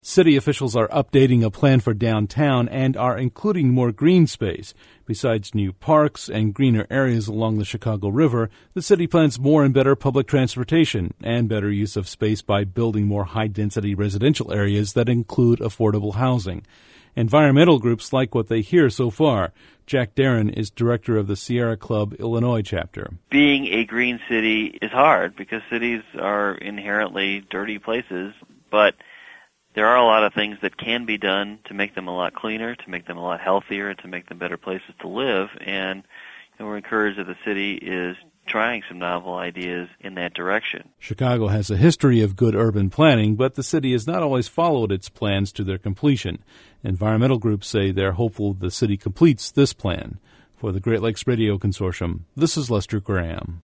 City officials are updating a plan for downtown and are including more green space. Besides new parks and greener areas along the Chicago River, the city plans more and better public transportation and better use of space by building more high-density residential areas that include affordable housing. Environmental groups like what they hear so far. Jack Darren is director of the Sierra Club Illinois chapter. Being a green city is hard because cities are inherently dirty places, but there are a lot of things that can be done to make them a lot cleaner, to make them a lot healthier, and to make them better places to live. And we're encouraged that the city is trying some novel ideas in that direction. Chicago has a history of good urban planning, but the city has not always followed its plans to their completion. Environmental groups say they're hopeful the city completes this plan. For the Great Lakes Radio Consortium, this is Lester Graham.